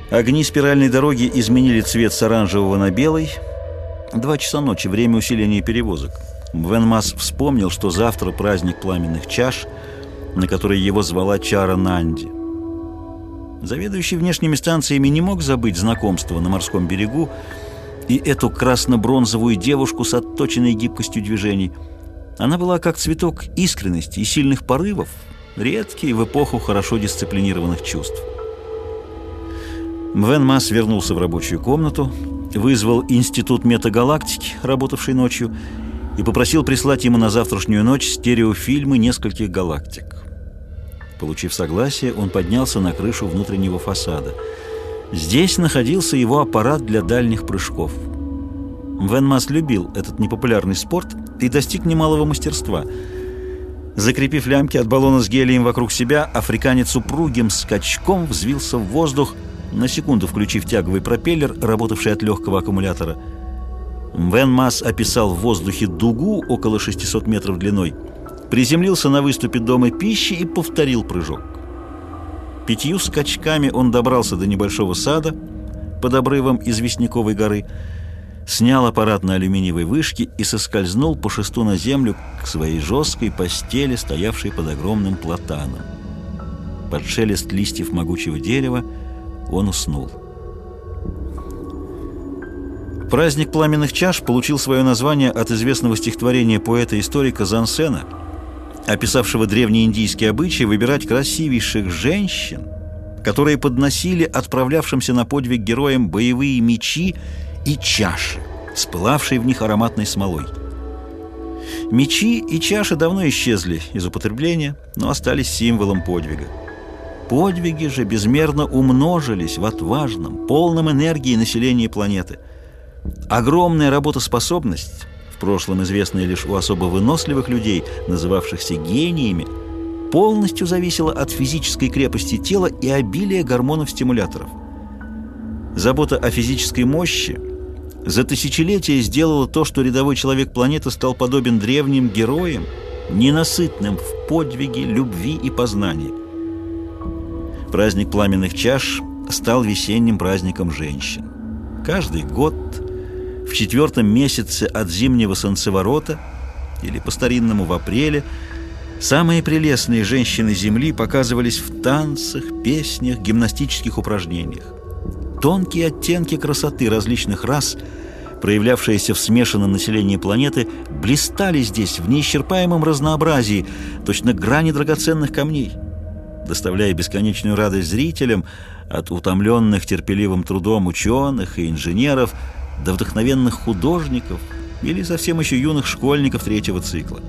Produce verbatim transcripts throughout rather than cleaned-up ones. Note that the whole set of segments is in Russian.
Огни спиральной дороги изменили цвет с оранжевого на белый. Два часа ночи, время усиления перевозок. Мвен Масс вспомнил, что завтра праздник пламенных чаш, на который его звала Чара Нанди. Заведующий внешними станциями не мог забыть знакомство на морском берегу и эту красно-бронзовую девушку с отточенной гибкостью движений. Она была как цветок искренности и сильных порывов, редкий в эпоху хорошо дисциплинированных чувств. Мвен Масс вернулся в рабочую комнату, вызвал Институт метагалактики, работавший ночью, и попросил прислать ему на завтрашнюю ночь стереофильмы нескольких галактик. Получив согласие, он поднялся на крышу внутреннего фасада. Здесь находился его аппарат для дальних прыжков. Мвен Масс любил этот непопулярный спорт и достиг немалого мастерства. Закрепив лямки от баллона с гелием вокруг себя, африканец упругим скачком взвился в воздух, на секунду включив тяговый пропеллер, работавший от легкого аккумулятора. Мвен Масс описал в воздухе дугу около шестисот метров длиной, приземлился на выступе дома пищи и повторил прыжок. Пятью скачками он добрался до небольшого сада под обрывом известняковой горы, снял аппарат на алюминиевой вышке и соскользнул по шесту на землю к своей жесткой постели, стоявшей под огромным платаном. Под шелест листьев могучего дерева он уснул. Праздник пламенных чаш получил свое название от известного стихотворения поэта-историка Зансена, описавшего древнеиндийские обычаи выбирать красивейших женщин, которые подносили отправлявшимся на подвиг героям боевые мечи и чаши, спылавшие в них ароматной смолой. Мечи и чаши давно исчезли из употребления, но остались символом подвига. Подвиги же безмерно умножились в отважном, полном энергии населении планеты. Огромная работоспособность, в прошлом известная лишь у особо выносливых людей, называвшихся гениями, полностью зависела от физической крепости тела и обилия гормонов-стимуляторов. Забота о физической мощи за тысячелетия сделала то, что рядовой человек планеты стал подобен древним героям, ненасытным в подвиге, любви и познании. Праздник пламенных чаш стал весенним праздником женщин. Каждый год в четвертом месяце от зимнего солнцеворота, или по-старинному в апреле, самые прелестные женщины Земли показывались в танцах, песнях, гимнастических упражнениях. Тонкие оттенки красоты различных рас, проявлявшиеся в смешанном населении планеты, блистали здесь в неисчерпаемом разнообразии, точно грани драгоценных камней, доставляя бесконечную радость зрителям, от утомленных терпеливым трудом ученых и инженеров до вдохновенных художников или совсем еще юных школьников третьего цикла.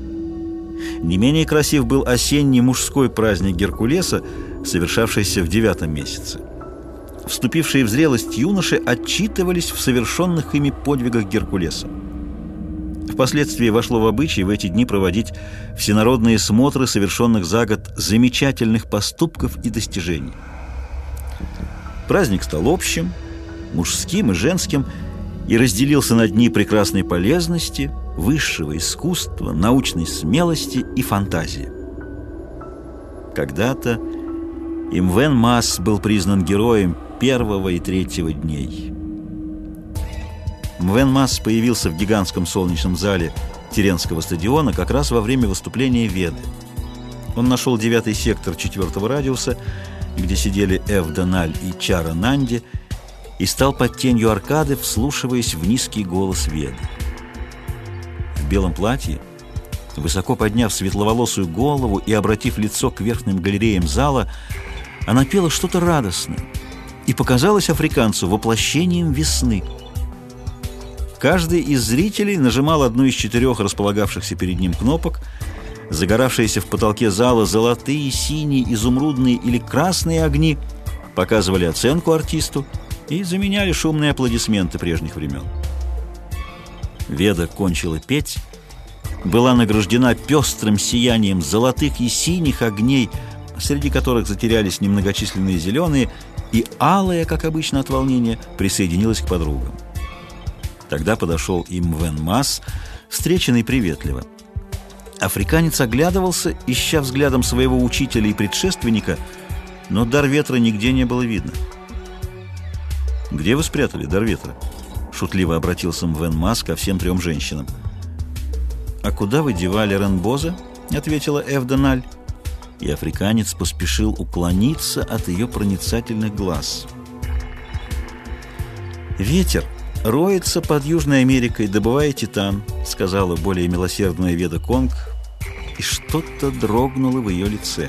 Не менее красив был осенний мужской праздник Геркулеса, совершавшийся в девятом месяце. Вступившие в зрелость юноши отчитывались в совершенных ими подвигах Геркулеса. Впоследствии вошло в обычай в эти дни проводить всенародные смотры совершенных за год замечательных поступков и достижений. Праздник стал общим, мужским и женским, и разделился на дни прекрасной полезности, высшего искусства, научной смелости и фантазии. Когда-то и Мвен Масс был признан героем первого и третьего дней. Мвен Масс появился в гигантском солнечном зале Теренского стадиона как раз во время выступления Веды. Он нашел девятый сектор четвертого радиуса, где сидели Эв Дональ и Чара Нанди, и стал под тенью аркады, вслушиваясь в низкий голос Веды. В белом платье, высоко подняв светловолосую голову и обратив лицо к верхним галереям зала, она пела что-то радостное и показалась африканцу воплощением весны. Каждый из зрителей нажимал одну из четырех располагавшихся перед ним кнопок. Загоравшиеся в потолке зала золотые, синие, изумрудные или красные огни показывали оценку артисту и заменяли шумные аплодисменты прежних времен. Веда кончила петь, была награждена пестрым сиянием золотых и синих огней, среди которых затерялись немногочисленные зеленые, и алая, как обычно от волнения, присоединилась к подругам. Тогда подошел и Мвен Масс, встреченный приветливо. Африканец оглядывался, ища взглядом своего учителя и предшественника, но дар ветра нигде не было видно. «Где вы спрятали дар ветра?» — шутливо обратился Мвен Мас ко всем трем женщинам. «А куда вы девали Ренбоза?» — ответила Эвденаль. И африканец поспешил уклониться от ее проницательных глаз. «Ветер роется под Южной Америкой, добывая титан», — сказала более милосердная Веда Конг, и что-то дрогнуло в ее лице.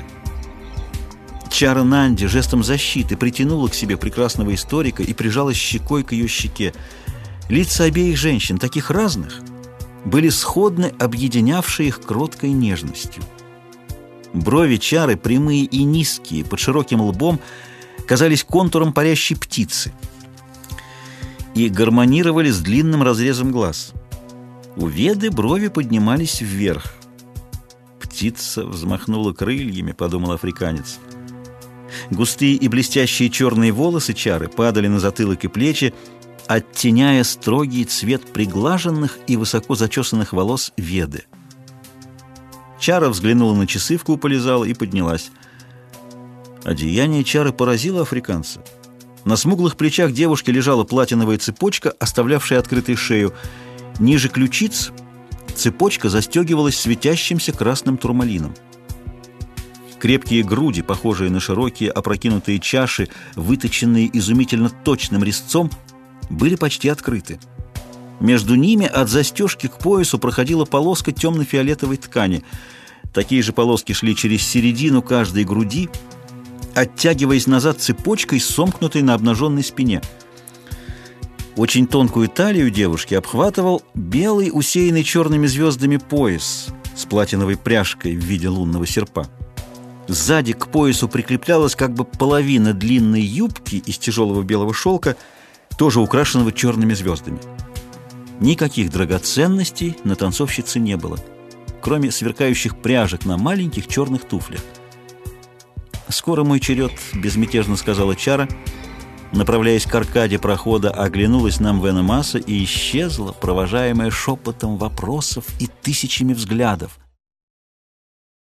Чара Нанди жестом защиты притянула к себе прекрасного историка и прижалась щекой к ее щеке. Лица обеих женщин, таких разных, были сходны, объединявшие их кроткой нежностью. Брови Чары, прямые и низкие, под широким лбом, казались контуром парящей птицы и гармонировали с длинным разрезом глаз. У Веды брови поднимались вверх. «Птица взмахнула крыльями», — подумал африканец. Густые и блестящие черные волосы Чары падали на затылок и плечи, оттеняя строгий цвет приглаженных и высоко зачесанных волос Веды. Чара взглянула на часы в куполе зала и поднялась. Одеяние Чары поразило африканца. На смуглых плечах девушки лежала платиновая цепочка, оставлявшая открытой шею. Ниже ключиц цепочка застегивалась светящимся красным турмалином. Крепкие груди, похожие на широкие опрокинутые чаши, выточенные изумительно точным резцом, были почти открыты. Между ними от застежки к поясу проходила полоска темно-фиолетовой ткани. Такие же полоски шли через середину каждой груди, оттягиваясь назад цепочкой, сомкнутой на обнаженной спине. Очень тонкую талию девушки обхватывал белый, усеянный черными звездами пояс с платиновой пряжкой в виде лунного серпа. Сзади к поясу прикреплялась как бы половина длинной юбки из тяжелого белого шелка, тоже украшенного черными звездами. Никаких драгоценностей на танцовщице не было, кроме сверкающих пряжек на маленьких черных туфлях. «Скоро мой черед», — безмятежно сказала Чара, направляясь к аркаде прохода, оглянулась на Мвена Маса и исчезла, провожаемая шепотом вопросов и тысячами взглядов.